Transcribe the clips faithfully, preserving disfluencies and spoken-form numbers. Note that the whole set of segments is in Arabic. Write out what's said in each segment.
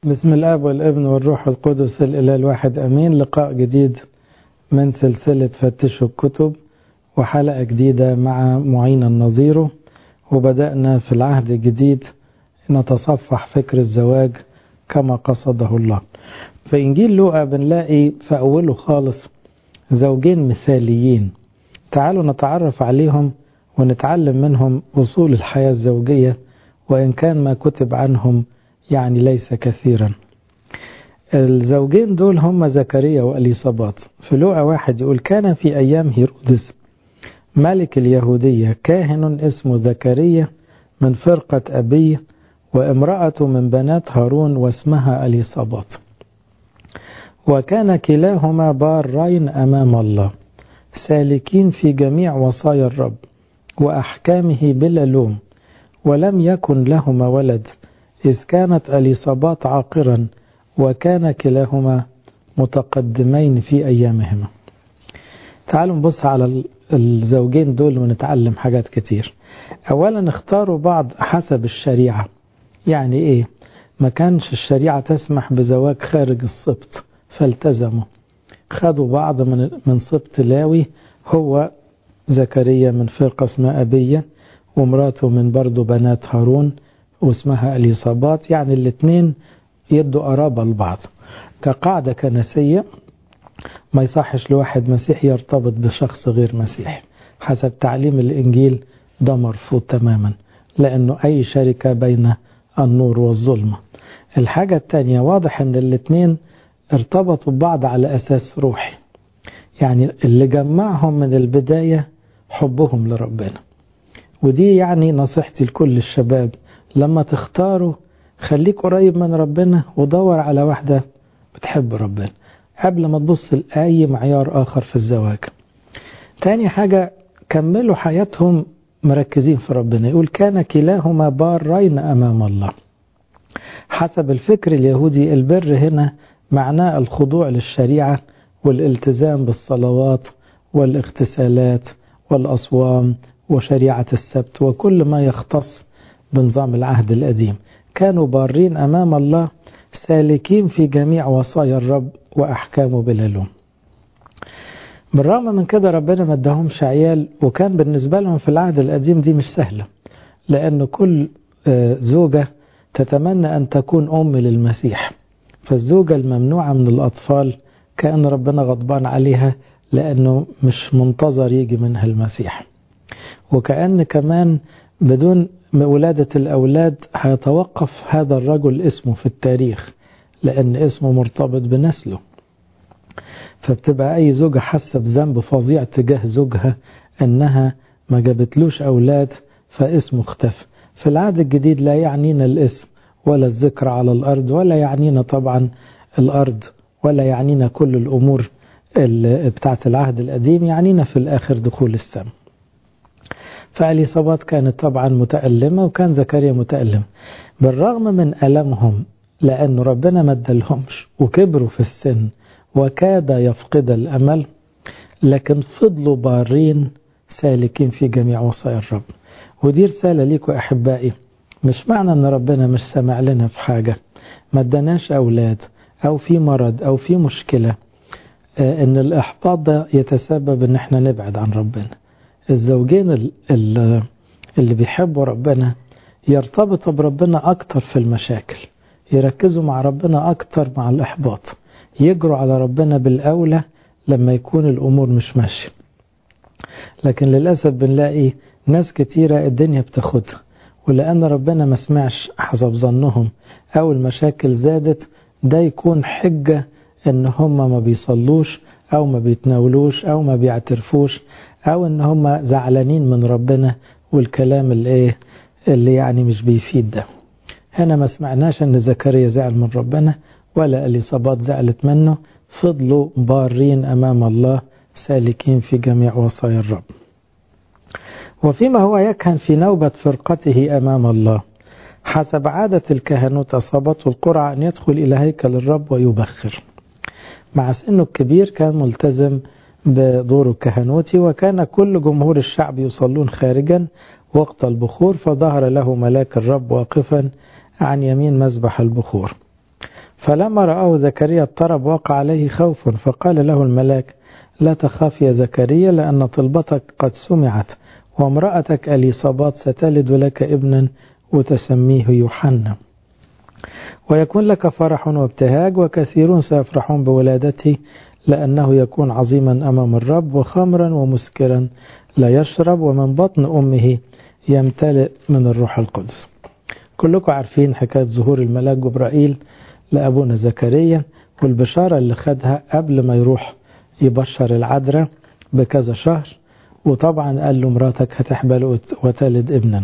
بسم الآب والابن والروح القدس الإله الواحد أمين. لقاء جديد من سلسلة فتشوا الكتب وحلقة جديدة مع معين النظيره. وبدأنا في العهد الجديد نتصفح فكر الزواج كما قصده الله. في إنجيل لوقا بنلاقي في أوله خالص زوجين مثاليين، تعالوا نتعرف عليهم ونتعلم منهم أصول الحياة الزوجية، وإن كان ما كتب عنهم يعني ليس كثيرا. الزوجين دول هم زكريا وأليصابات. في لوقا واحد يقول: كان في أيام هيرودس ملك اليهودية كاهن اسمه زكريا من فرقة أبيه، وامرأة من بنات هارون واسمها أليصابات، وكان كلاهما بارين أمام الله سالكين في جميع وصايا الرب وأحكامه بلا لوم، ولم يكن لهما ولد إذ كانت أليصابات عاقرا، وكان كلاهما متقدمين في أيامهما. تعالوا نبص على الزوجين دول ونتعلم حاجات كتير. أولا اختاروا بعض حسب الشريعة. يعني إيه؟ ما كانش الشريعة تسمح بزواج خارج السبط فالتزموا، خدوا بعض من من سبط لاوي، هو زكريا من فرقة اسمها أبية، ومراته من برضو بنات هارون واسمها أليصابات، يعني الاثنين يدوا قرابة لبعض. كقاعدة كنسية ما يصحش لواحد مسيحي يرتبط بشخص غير مسيحي، حسب تعليم الإنجيل ده مرفوض تماما، لأنه أي شركة بين النور والظلمة. الحاجة الثانية، واضح أن الاثنين ارتبطوا ببعض على أساس روحي، يعني اللي جمعهم من البداية حبهم لربنا. ودي يعني نصيحتي لكل الشباب، لما تختاروا خليك قريب من ربنا ودور على واحدة بتحب ربنا قبل ما تبص لأي معيار آخر في الزواج. تاني حاجة، كملوا حياتهم مركزين في ربنا. يقول: كان كلاهما بارين أمام الله. حسب الفكر اليهودي البر هنا معناه الخضوع للشريعة والالتزام بالصلوات والاغتسالات والأصوام وشريعة السبت وكل ما يختص بنظام العهد القديم. كانوا بارين أمام الله سالكين في جميع وصايا الرب وأحكامه بلا لوم. بالرغم من كده ربنا ما اداهمش عيال، وكان بالنسبة لهم في العهد القديم دي مش سهلة، لأن كل زوجة تتمنى أن تكون أم للمسيح، فالزوجة الممنوعة من الأطفال كأن ربنا غضبان عليها لأنه مش منتظر يجي منها المسيح. وكأن كمان بدون ولادة الأولاد هيتوقف هذا الرجل اسمه في التاريخ، لأن اسمه مرتبط بنسله. فبتبقى أي زوجة حاسة بذنب فظيع تجاه زوجها أنها ما جابتلوش أولاد فاسمه اختفى. في العهد الجديد لا يعنينا الاسم ولا الذكر على الأرض، ولا يعنينا طبعا الأرض، ولا يعنينا كل الأمور بتاعت العهد القديم، يعنينا في الآخر دخول السماء. فأليصابات كانت طبعا متألمة، وكان زكريا متألم. بالرغم من ألمهم، لأن ربنا ما ادالهمش وكبروا في السن وكاد يفقد الأمل، لكن فضلوا بارين سالكين في جميع وصايا الرب. ودي رسالة ليكم أحبائي، مش معنى أن ربنا مش سمع لنا في حاجة، ما اداناش أولاد أو في مرض أو في مشكلة أن الإحباط ده يتسبب أن احنا نبعد عن ربنا. الزوجين اللي بيحبوا ربنا يرتبطوا بربنا أكتر في المشاكل، يركزوا مع ربنا أكتر مع الإحباط، يجروا على ربنا بالأولى لما يكون الأمور مش ماشية. لكن للأسف بنلاقي ناس كتيرة الدنيا بتاخدها، ولأن ربنا ما سمعش حسب ظنهم أو المشاكل زادت، ده يكون حجة إن هم ما بيصلوش أو ما بيتناولوش أو ما بيعترفوش، أو إن هم زعلانين من ربنا والكلام اللي إيه اللي يعني مش بيفيد ده. هنا ما سمعناش إن زكريا زعل من ربنا ولا أليصابات زعلت منه، فضلوا بارين أمام الله سالكين في جميع وصايا الرب. وفيما هو يكهن في نوبة فرقته أمام الله، حسب عادة الكهنوت أصابته القرعة أن يدخل إلى هيكل الرب ويبخر. مع سنه الكبير كان ملتزم بدور الكهنوتي، وكان كل جمهور الشعب يصلون خارجا وقت البخور، فظهر له ملاك الرب واقفا عن يمين مذبح البخور. فلما رآه زكريا اضطرب وقع عليه خوف، فقال له الملاك لا تخاف يا زكريا، لأن طلبتك قد سمعت، وامرأتك إليصابات ستلد لك ابنا وتسميه يوحنا، ويكون لك فرح وابتهاج، وكثيرون سيفرحون بولادته، لأنه يكون عظيما أمام الرب، وخمرا ومسكرا لا يشرب، ومن بطن أمه يمتلئ من الروح القدس. كلكم عارفين حكاية ظهور الملاك جبرائيل لأبونا زكريا، والبشارة اللي خدها قبل ما يروح يبشر العذراء بكذا شهر، وطبعا قال له مراتك هتحبل وتلد ابنا.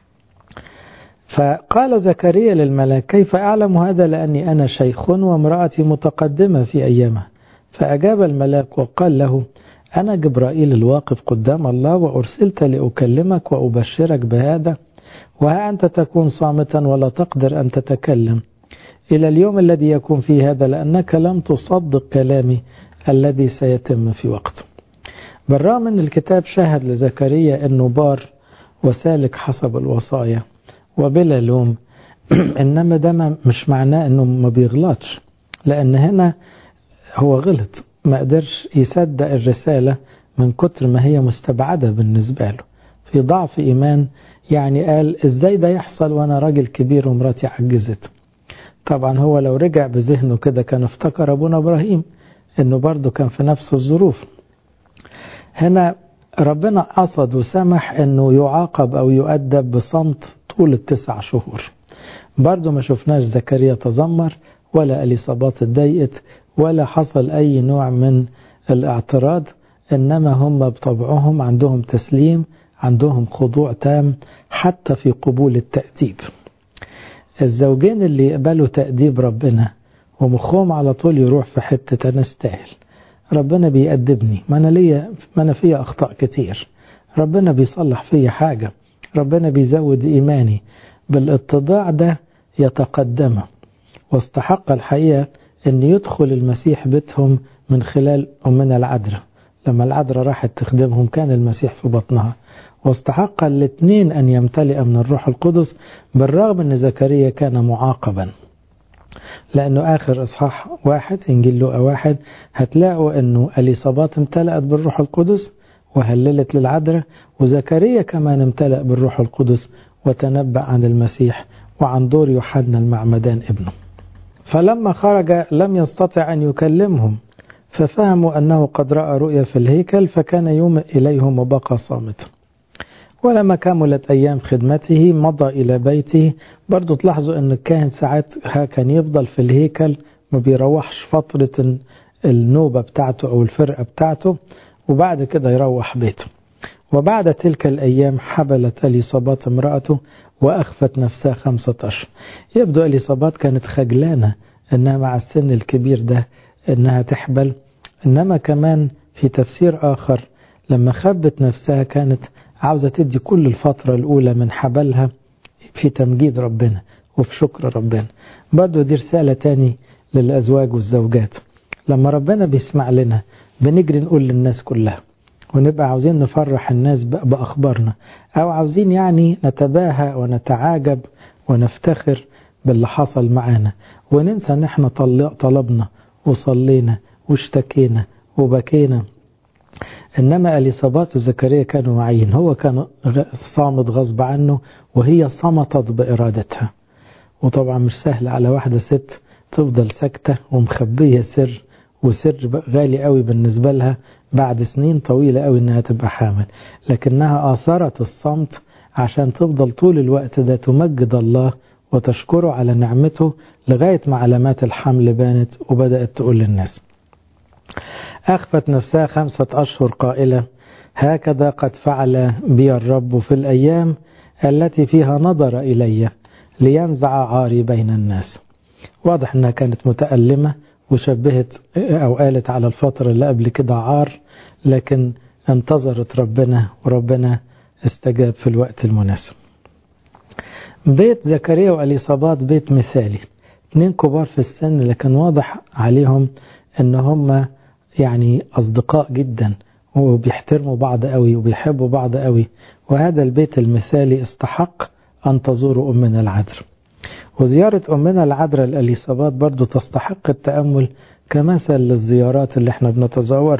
فقال زكريا للملاك كيف أعلم هذا لأني أنا شيخ وامرأتي متقدمة في أيامها؟ فأجاب الملاك وقال له أنا جبرائيل الواقف قدام الله، وأرسلت لأكلمك وأبشرك بهذا، وها أنت تكون صامتا ولا تقدر أن تتكلم إلى اليوم الذي يكون فيه هذا، لأنك لم تصدق كلامي الذي سيتم في وقته. بالرغم أن الكتاب شاهد لزكريا أنه بار وسالك حسب الوصايا وبلا لوم، إنما ده مش معناه أنه ما بيغلطش، لأن هنا هو غلط، ما قدرش يصدق الرسالة من كتر ما هي مستبعدة بالنسبة له، في ضعف إيمان. يعني قال إزاي ده يحصل وأنا راجل كبير ومراتي عجزت؟ طبعا هو لو رجع بذهنه كده كان افتكر أبونا إبراهيم أنه برضه كان في نفس الظروف. هنا ربنا قصد وسمح أنه يعاقب أو يؤدب بصمت طول التسع شهور. برضه ما شفناش زكريا تذمر ولا إليصابات اتضايقت ولا حصل أي نوع من الاعتراض، إنما هم بطبعهم عندهم تسليم، عندهم خضوع تام حتى في قبول التأديب. الزوجين اللي يقبلوا تأديب ربنا ومخهم على طول يروح في حتة أنا استاهل، ربنا بيأدبني، ما أنا ليا ما أنا فيها أخطاء كتير، ربنا بيصلح فيا حاجة، ربنا بيزود إيماني، بالاتضاع ده يتقدم. واستحق الحقيقة أن يدخل المسيح بيتهم من خلال أمنا العذراء، لما العذراء راحت تخدمهم كان المسيح في بطنها، واستحق الاثنين أن يمتلئ من الروح القدس، بالرغم أن زكريا كان معاقبا. لأنه آخر إصحاح واحد إنجيل لوقا واحد هتلاقوا أنه إليصابات امتلأت بالروح القدس وهللت للعذراء، وزكريا كمان امتلأ بالروح القدس وتنبأ عن المسيح وعن دور يوحنا المعمدان ابنه. فلما خرج لم يستطع أن يكلمهم، ففهموا أنه قد رأى رؤيا في الهيكل، فكان يوم إليهم وبقى صامتا. ولما كملت أيام خدمته مضى إلى بيته. برضو تلاحظوا أن الكاهن ساعات كان يفضل في الهيكل، ما بيروحش فترة النوبة بتاعته أو الفرقة بتاعته، وبعد كده يروح بيته. وبعد تلك الأيام حبلت إليصابات امرأته وأخفت نفسها خمسة أشهر. يبدو إليصابات كانت خجلانة أنها مع السن الكبير ده أنها تحبل، إنما كمان في تفسير آخر لما خبت نفسها كانت عاوزة تدي كل الفترة الأولى من حبلها في تمجيد ربنا وفي شكر ربنا. برضو دي رسالة تاني للأزواج والزوجات، لما ربنا بيسمع لنا بنجري نقول للناس كلها، ونبقى عاوزين نفرح الناس بأخبارنا، أو عاوزين يعني نتباهى ونتعاجب ونفتخر باللي حصل معانا، وننسى ان احنا طلبنا وصلينا واشتكينا وبكينا. إنما إليصابات وزكريا كانوا معين، هو كان صامت غصب عنه وهي صمتت بإرادتها. وطبعا مش سهل على واحدة ست تفضل ساكتة ومخبية سر، وسر غالي قوي بالنسبة لها بعد سنين طويلة قوي انها تبقى حامل، لكنها آثرت الصمت عشان تفضل طول الوقت ده تمجد الله وتشكره على نعمته، لغاية ما علامات الحمل بانت وبدأت تقول للناس. أخفت نفسها خمسة أشهر قائلة هكذا قد فعل بي الرب في الأيام التي فيها نظر إلي لينزع عاري بين الناس. واضح أنها كانت متألمة وشبهت أو قالت على الفترة اللي قبل كده عار، لكن انتظرت ربنا وربنا استجاب في الوقت المناسب. بيت زكريا وإليصابات بيت مثالي، اتنين كبار في السن لكن واضح عليهم ان هم يعني أصدقاء جدا وبيحترموا بعض قوي وبيحبوا بعض قوي، وهذا البيت المثالي استحق أن تزوروا أمنا العذراء. وزيارة أمنا العذراء لإليصابات برضو تستحق التأمل كمثل للزيارات اللي احنا بنتزور.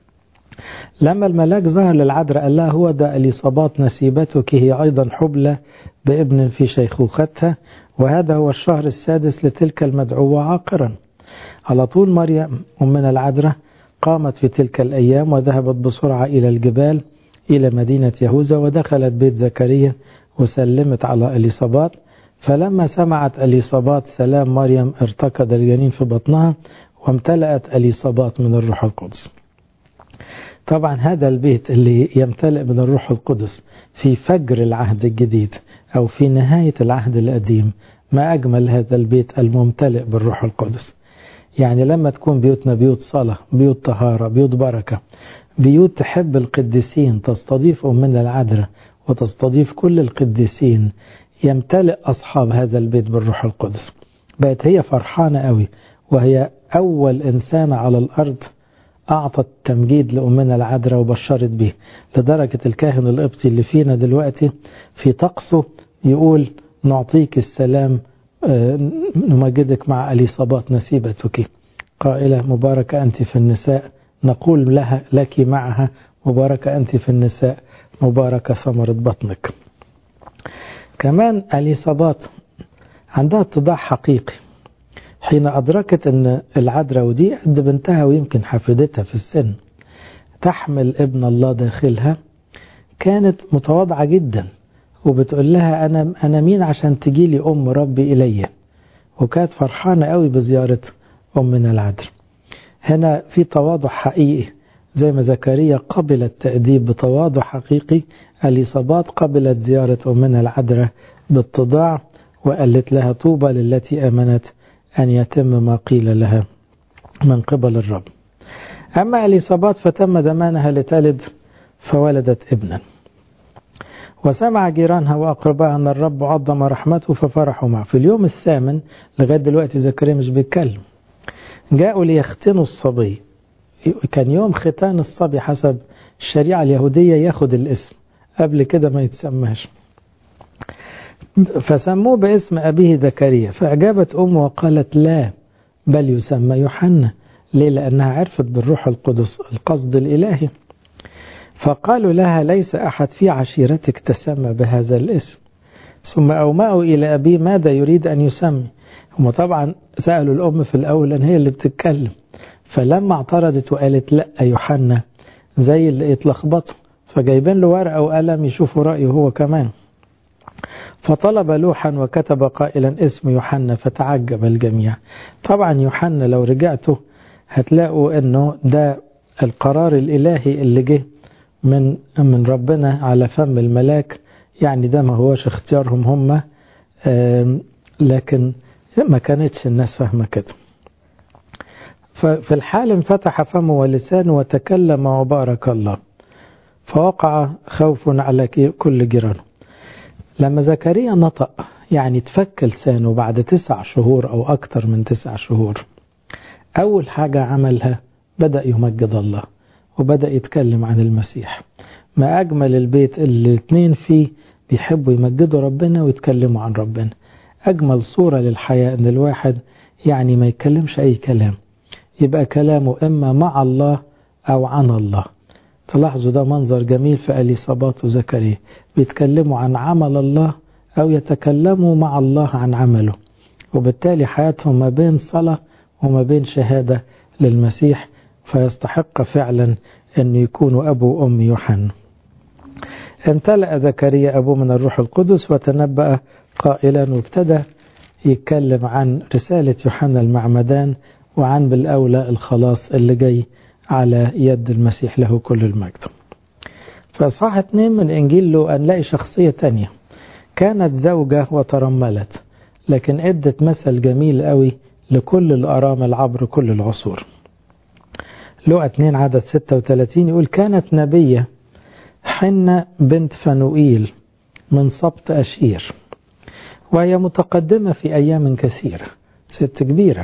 لما الملاك ظهر للعذراء قال لها هو ده إليصابات نسيبتك هي أيضا حبلى بابن في شيخوختها، وهذا هو الشهر السادس لتلك المدعوة عاقرا. على طول مريم أمنا العذراء قامت في تلك الأيام وذهبت بسرعة إلى الجبال إلى مدينة يهوذا، ودخلت بيت زكريا وسلمت على إليصابات. فلما سمعت إليصابات سلام مريم ارتكض الجنين في بطنها، وامتلأت إليصابات من الروح القدس. طبعا هذا البيت اللي يمتلئ من الروح القدس في فجر العهد الجديد أو في نهاية العهد القديم، ما أجمل هذا البيت الممتلئ بالروح القدس. يعني لما تكون بيوتنا بيوت صلاة، بيوت طهارة، بيوت بركة، بيوت تحب القديسين، تستضيف أمنا العذراء وتستضيف كل القديسين، يمتلئ أصحاب هذا البيت بالروح القدس. بقت هي فرحانة قوي، وهي أول إنسانة على الأرض أعطت تمجيد لأمنا العذراء وبشرت به، لدرجة الكاهن القبطي اللي فينا دلوقتي في طقسه يقول نعطيك السلام نمجدك مع إليصابات نسيبتك، قائلة مباركة أنت في النساء، نقول لها لك معها مباركة أنت في النساء، مباركة ثمرة بطنك. كمان إليصابات عندها اتضاع حقيقي حين أدركت أن العذراء ودي قد بنتها ويمكن حفيدتها في السن تحمل ابن الله داخلها، كانت متواضعة جدا وبتقول لها أنا, أنا مين عشان تجيلي أم ربي إلي، وكانت فرحانة قوي بزيارة أمنا العذراء. هنا في تواضع حقيقي، زي ما زكريا قبل التأديب بتواضع حقيقي، إليصابات قبلت زيارة أمنا العذراء باتضاع، وقالت لها طوبى للتي آمنت أن يتم ما قيل لها من قبل الرب. أما إليصابات فتم زمانها لتلد فولدت ابنا، وسمع جيرانها وأقربائها أن الرب عظم رحمته ففرحوا معه. في اليوم الثامن لغاية دلوقتي زكريا مش بيتكلم، جاءوا ليختنوا الصبي. كان يوم ختان الصبي حسب الشريعة اليهودية ياخد الاسم، قبل كده ما يتسماش، فسموه باسم أبيه زكريا. فأجابت أمه وقالت لا بل يسمى يوحنا. ليه؟ لأنها عرفت بالروح القدس القصد الإلهي. فقالوا لها ليس أحد في عشيرتك تسمى بهذا الاسم. ثم أومأوا إلى أبيه ماذا يريد أن يسمي. هم طبعا سألوا الأم في الأول لأن هي اللي بتتكلم، فلما اعترضت وقالت لا يوحنا زي اللي اتلخبطوا، فجايبين له ورقة وقلم يشوفوا رأيه هو كمان. فطلب لوحا وكتب قائلا اسم يوحنا، فتعجب الجميع. طبعا يوحنا لو رجعتوا هتلاقوا انه ده القرار الالهي اللي جه من من ربنا على فم الملاك، يعني ده ما هوش اختيارهم هم، لكن ما كانتش الناس فاهمه كده. ففي الحال انفتح فمه ولسانه وتكلم وبارك الله، فوقع خوف على كل جيرانه. لما زكريا نطق يعني تفك لسانه بعد تسع شهور أو أكتر من تسع شهور، أول حاجة عملها بدأ يمجد الله وبدأ يتكلم عن المسيح. ما أجمل البيت اللي الاثنين فيه بيحبوا يمجدوا ربنا ويتكلموا عن ربنا. أجمل صورة للحياة أن الواحد يعني ما يتكلمش أي كلام، يبقى كلامه إما مع الله أو عن الله. تلاحظوا ده منظر جميل في إليصابات وزكريا، بيتكلموا عن عمل الله أو يتكلموا مع الله عن عمله، وبالتالي حياتهم ما بين صلاة وما بين شهادة للمسيح، فيستحق فعلا أن يكونوا أبو أم يوحنا. امتلأ زكريا أبوه من الروح القدس وتنبأ قائلا، وابتدى يتكلم عن رسالة يوحنا المعمدان وعن بالأولى الخلاص اللي جاي على يد المسيح له كل المجد. فأصحاح اتنين من إنجيل لوقا نلاقي شخصية تانية كانت زوجة وترملت، لكن ادت مثل جميل قوي لكل الأرامل عبر كل العصور. لوقا اتنين عدد ستة وثلاثين يقول كانت نبية حنة بنت فنوئيل من سبط أشير، وهي متقدمة في أيام كثيرة، ست كبيرة،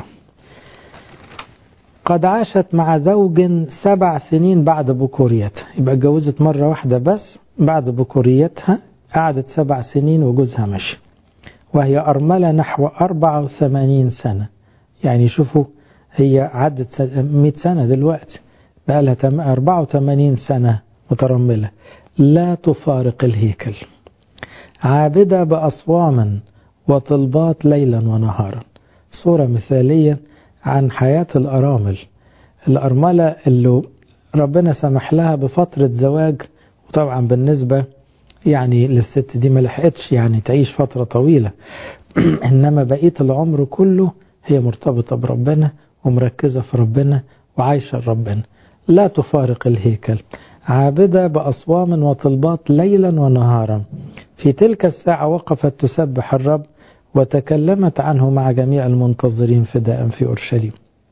قد عاشت مع زوج سبع سنين بعد بكوريتها. يبقى اتجوزت مرة واحدة بس بعد بكوريتها، قعدت سبع سنين وجوزها مشي. وهي أرملة نحو أربعة وثمانين سنة. يعني شوفوا هي عدت مئة سنة دلوقتي، بقى لها أربعة وثمانين سنة مترملة، لا تفارق الهيكل، عابدة بأصوام وطلبات ليلا ونهارا. صورة مثالية عن حياة الأرامل، الأرملة اللي ربنا سمح لها بفترة زواج، وطبعا بالنسبة يعني للست دي ما لحقتش يعني تعيش فترة طويلة إنما بقية العمر كله هي مرتبطة بربنا ومركزة في ربنا وعايشة ربنا، لا تفارق الهيكل، عابدة بأصوام وطلبات ليلا ونهارا. في تلك الساعة وقفت تسبح الرب وتكلمت عنه مع جميع المنتظرين فداء في أورشليم.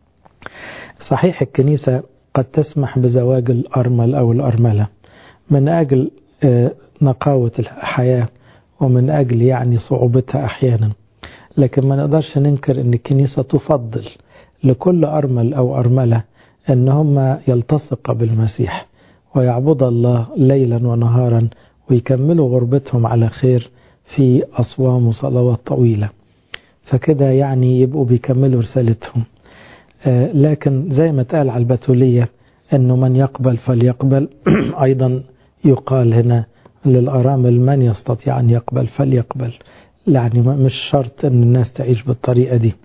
صحيح الكنيسة قد تسمح بزواج الأرمل أو الأرملة من أجل نقاوة الحياة ومن أجل يعني صعوبتها أحيانا، لكن ما نقدرش ننكر أن الكنيسة تفضل لكل أرمل أو أرملة أن هم يلتصق بالمسيح ويعبد الله ليلا ونهارا ويكملوا غربتهم على خير في أصوام وصلوات طويلة، فكده يعني يبقوا بيكملوا رسالتهم. آه لكن زي ما تقال على البتولية أنه من يقبل فليقبل أيضا يقال هنا للأرامل من يستطيع أن يقبل فليقبل، يعني مش شرط أن الناس تعيش بالطريقة دي.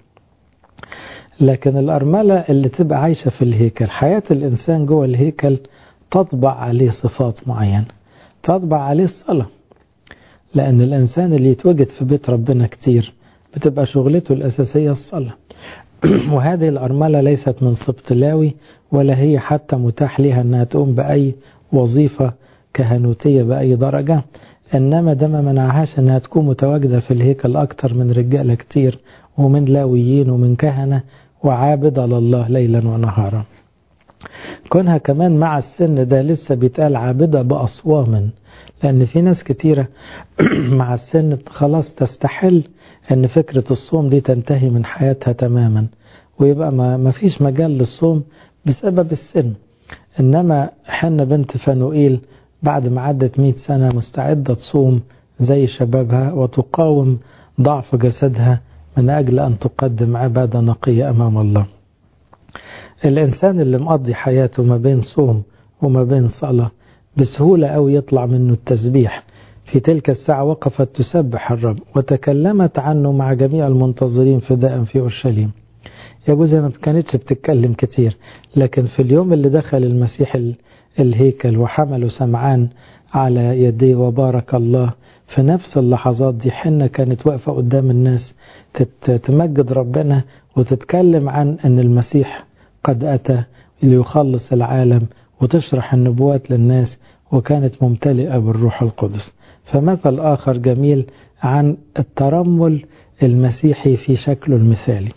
لكن الأرملة اللي تبقى عايشة في الهيكل، حياة الإنسان جوه الهيكل تطبع عليه صفات معينة، تطبع عليه الصلاة، لأن الإنسان اللي يتوجد في بيت ربنا كتير بتبقى شغلته الأساسية الصلاة وهذه الأرملة ليست من سبط لاوي ولا هي حتى متاح لها أنها تقوم بأي وظيفة كهنوتية بأي درجة، إنما ده ما منعهاش أنها تكون متواجدة في الهيكل أكتر من رجالة كتير ومن لاويين ومن كهنة وعابدة لله ليلا ونهارا. كونها كمان مع السن ده لسه بيتقال عابدة بأصوام، لأن في ناس كتيرة مع السن خلاص تستحل أن فكرة الصوم دي تنتهي من حياتها تماما ويبقى ما فيش مجال للصوم بسبب السن. إنما حنة بنت فانوئيل بعد ما عدت مئة سنة مستعدة تصوم زي شبابها وتقاوم ضعف جسدها من أجل أن تقدم عبادة نقية أمام الله. الإنسان اللي مقضي حياته ما بين صوم وما بين صلاة بسهولة أو يطلع منه التسبيح. في تلك الساعة وقفت تسبح الرب وتكلمت عنه مع جميع المنتظرين فداء في أورشليم. يجوز أنها ما كانتش بتتكلم كتير، لكن في اليوم اللي دخل المسيح الهيكل وحملوا سمعان على يديه وبارك الله، في نفس اللحظات دي حنة كانت واقفة قدام الناس تمجد ربنا وتتكلم عن أن المسيح قد أتى ليخلص العالم وتشرح النبوات للناس، وكانت ممتلئة بالروح القدس. فمثل آخر جميل عن الترمل المسيحي في شكله المثالي.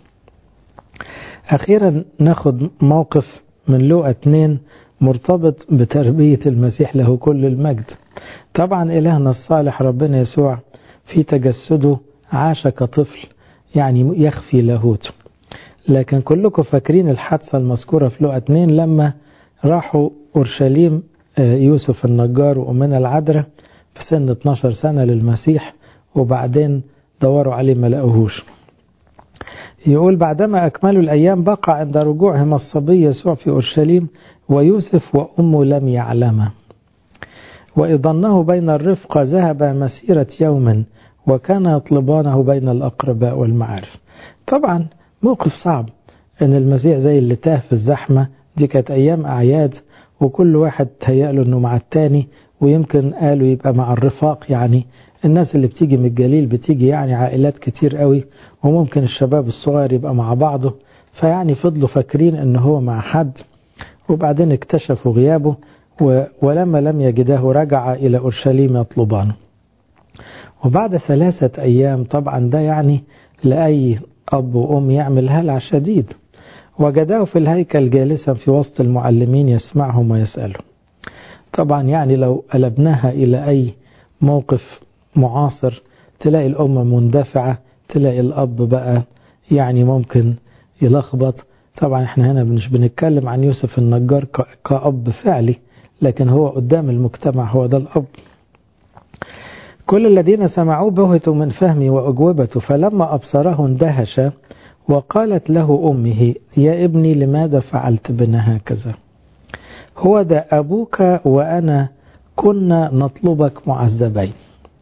أخيرا ناخد موقف من لوقا اثنين مرتبط بتربية المسيح له كل المجد. طبعا إلهنا الصالح ربنا يسوع في تجسده عاش كطفل يعني يخفي لاهوته، لكن كلكم فاكرين الحادثة المذكورة في لوقا اثنين لما راحوا أورشليم يوسف النجار وأمنا العذراء في سن اثناشر سنة للمسيح، وبعدين دوروا عليه ما لقوهوش. يقول بعدما أكملوا الأيام بقى عند رجوعهم الصبي يسوع في أورشليم ويوسف وأمه لم يعلما، وإذ ظنه بين الرفقة ذهب مسيرة يوم وكان يطلبانه بين الأقرباء والمعارف. طبعا موقف صعب أن المسيح زي اللي تاه في الزحمة دي، كانت أيام أعياد وكل واحد تهيأله أنه مع التاني، ويمكن قالوا يبقى مع الرفاق، يعني الناس اللي بتيجي من الجليل بتيجي يعني عائلات كتير قوي، وممكن الشباب الصغير يبقى مع بعضه، فيعني فضلوا فاكرين أنه هو مع حد، وبعدين اكتشفوا غيابه ولما لم يجده رجع إلى أورشليم يطلبانه. وبعد ثلاثة أيام، طبعا ده يعني لأي أب وأم يعمل هلع شديد، وجداه في الهيكل جالسا في وسط المعلمين يسمعهم ويسألهم. طبعا يعني لو قلبناها إلى أي موقف معاصر تلاقي الأم مندفعة، تلاقي الأب بقى يعني ممكن يلخبط. طبعا احنا هنا مش بنتكلم عن يوسف النجار كأب فعلي، لكن هو قدام المجتمع هو ده الأب. كل الذين سمعوه بهتوا من فهمه وأجوبته، فلما أبصره اندهش، وقالت له أمه يا ابني لماذا فعلت بنا هكذا؟ هو ده أبوك وأنا كنا نطلبك معذبين.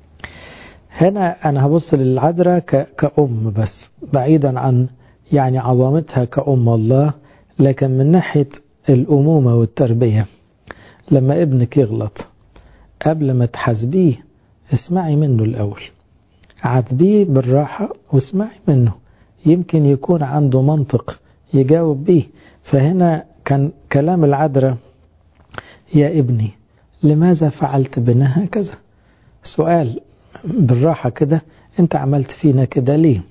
هنا أنا هبص للعذراء كأم بس، بعيدا عن يعني عظمتها كأم الله، لكن من ناحية الأمومة والتربية لما ابنك يغلط قبل ما تحاسبيه اسمعي منه الأول، عاتبيه بالراحة واسمعي منه، يمكن يكون عنده منطق يجاوب بيه. فهنا كان كلام العذراء يا ابني لماذا فعلت بنا هكذا؟ سؤال بالراحة كده، انت عملت فينا كده ليه؟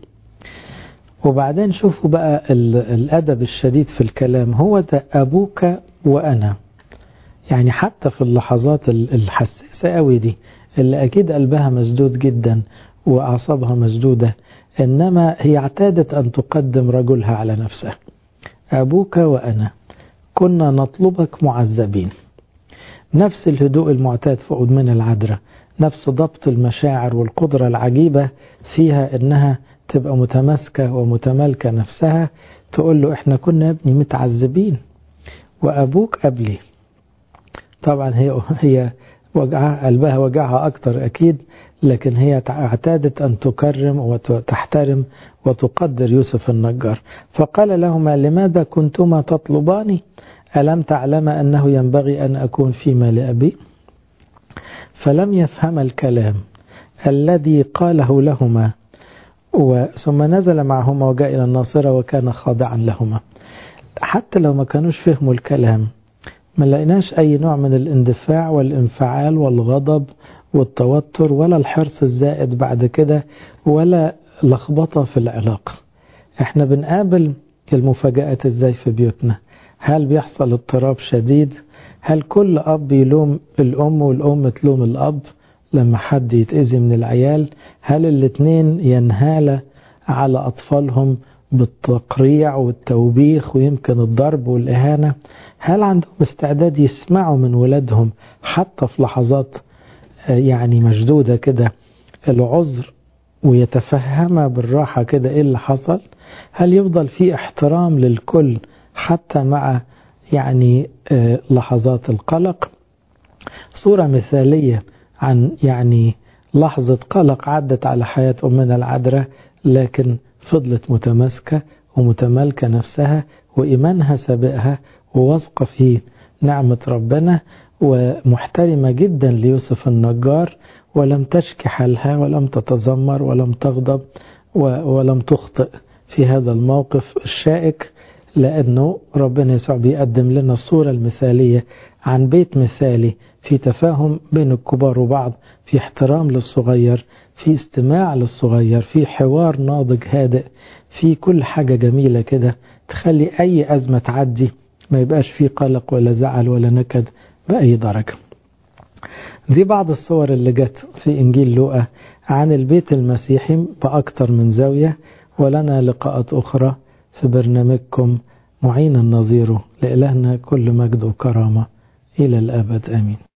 وبعدين شوفوا بقى الأدب الشديد في الكلام، هو ده أبوك وأنا. يعني حتى في اللحظات الحساسة قوي دي اللي أكيد قلبها مسدود جدا وأعصابها مسدودة، إنما هي اعتادت أن تقدم رجلها على نفسها. أبوك وأنا كنا نطلبك معذبين. نفس الهدوء المعتاد في أذن العذراء، نفس ضبط المشاعر والقدرة العجيبة فيها إنها تبقى متماسكة ومتمالكة نفسها، تقول له إحنا كنا يا ابني متعذبين وأبوك قبلي. طبعا هي هي وجعها قلبها وجعها أكتر أكيد، لكن هي اعتادت أن تكرم وتحترم وتقدر يوسف النجار. فقال لهما لماذا كنتما تطلباني؟ ألم تعلم أنه ينبغي أن أكون فيما لأبي؟ فلم يفهم الكلام الذي قاله لهما، ثم نزل معهما وجاء إلى الناصرة وكان خاضعا لهما. حتى لو ما كانوش فهموا الكلام ما لقيناش أي نوع من الاندفاع والانفعال والغضب والتوتر ولا الحرص الزائد بعد كده ولا لخبطة في العلاقة. احنا بنقابل المفاجآت ازاي في بيوتنا؟ هل بيحصل اضطراب شديد؟ هل كل أب يلوم الأم والأم تلوم الأب لما حد يتأذي من العيال؟ هل الاتنين ينهال على أطفالهم بالتقريع والتوبيخ ويمكن الضرب والإهانة؟ هل عندهم استعداد يسمعوا من ولادهم حتى في لحظات يعني مشدودة كده العذر ويتفهم بالراحة كده إيه اللي حصل؟ هل يفضل في احترام للكل حتى مع يعني لحظات القلق؟ صورة مثالية عن يعني لحظة قلق عدت على حياة أمنا العذراء، لكن فضلت متماسكة ومتمالكة نفسها وإيمانها سابقها وواثقة في نعمة ربنا ومحترمة جدا ليوسف النجار، ولم تشكي حالها ولم تتذمر ولم تغضب ولم تخطئ في هذا الموقف الشائك، لأنه ربنا يسوع بيقدم لنا الصورة المثالية عن بيت مثالي في تفاهم بين الكبار وبعض، في احترام للصغير، في استماع للصغير، في حوار ناضج هادئ، في كل حاجة جميلة كده تخلي أي أزمة تعدي ما يبقاش فيه قلق ولا زعل ولا نكد بأي درجة. دي بعض الصور اللي جت في إنجيل لوقا عن البيت المسيحي بأكثر من زاوية، ولنا لقاءات أخرى في برنامجكم معين النظير. لإلهنا كل مجد وكرامة إلى الأبد آمين.